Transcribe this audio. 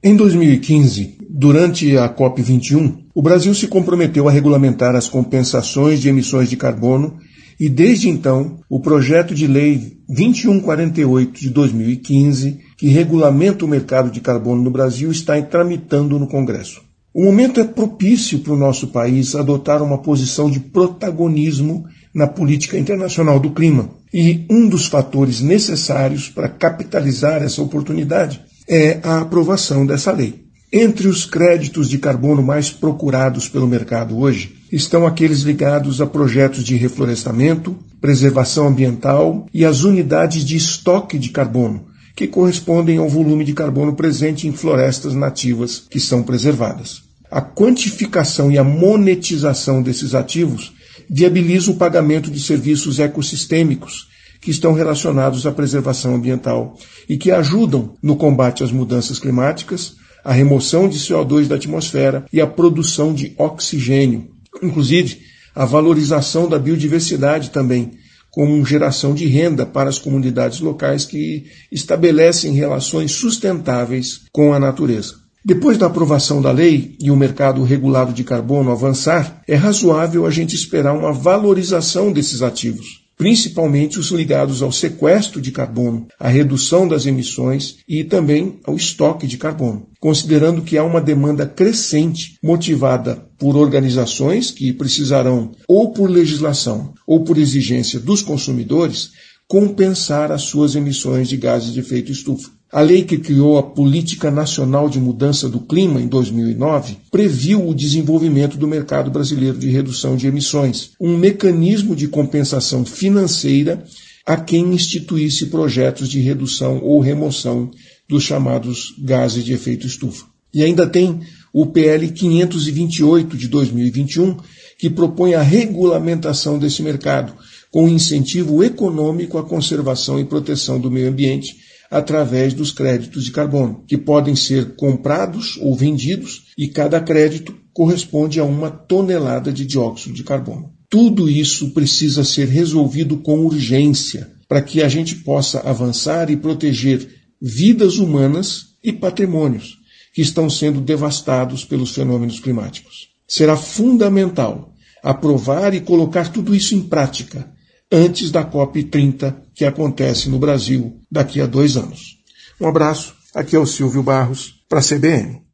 Em 2015, durante a COP21, o Brasil se comprometeu a regulamentar as compensações de emissões de carbono e, desde então, o projeto de lei 2148 de 2015, que regulamenta o mercado de carbono no Brasil, está tramitando no Congresso. O momento é propício para o nosso país adotar uma posição de protagonismo na política internacional do clima. E um dos fatores necessários para capitalizar essa oportunidade é a aprovação dessa lei. Entre os créditos de carbono mais procurados pelo mercado hoje estão aqueles ligados a projetos de reflorestamento, preservação ambiental e as unidades de estoque de carbono, que correspondem ao volume de carbono presente em florestas nativas que são preservadas. A quantificação e a monetização desses ativos viabiliza o pagamento de serviços ecossistêmicos que estão relacionados à preservação ambiental e que ajudam no combate às mudanças climáticas, a remoção de CO2 da atmosfera e a produção de oxigênio. Inclusive, a valorização da biodiversidade também, como geração de renda para as comunidades locais que estabelecem relações sustentáveis com a natureza. Depois da aprovação da lei e o mercado regulado de carbono avançar, é razoável a gente esperar uma valorização desses ativos, principalmente os ligados ao sequestro de carbono, à redução das emissões e também ao estoque de carbono, considerando que há uma demanda crescente motivada por organizações que precisarão, ou por legislação ou por exigência dos consumidores, compensar as suas emissões de gases de efeito estufa. A lei que criou a Política Nacional de Mudança do Clima em 2009 previu o desenvolvimento do mercado brasileiro de redução de emissões, um mecanismo de compensação financeira a quem instituísse projetos de redução ou remoção dos chamados gases de efeito estufa. E ainda tem o PL 528 de 2021, que propõe a regulamentação desse mercado, com incentivo econômico à conservação e proteção do meio ambiente, através dos créditos de carbono, que podem ser comprados ou vendidos, e cada crédito corresponde a 1 tonelada de dióxido de carbono. Tudo isso precisa ser resolvido com urgência, para que a gente possa avançar e proteger vidas humanas e patrimônios que estão sendo devastados pelos fenômenos climáticos. Será fundamental aprovar e colocar tudo isso em prática antes da COP30, que acontece no Brasil daqui a 2 anos. Um abraço, aqui é o Silvio Barros, para a CBN.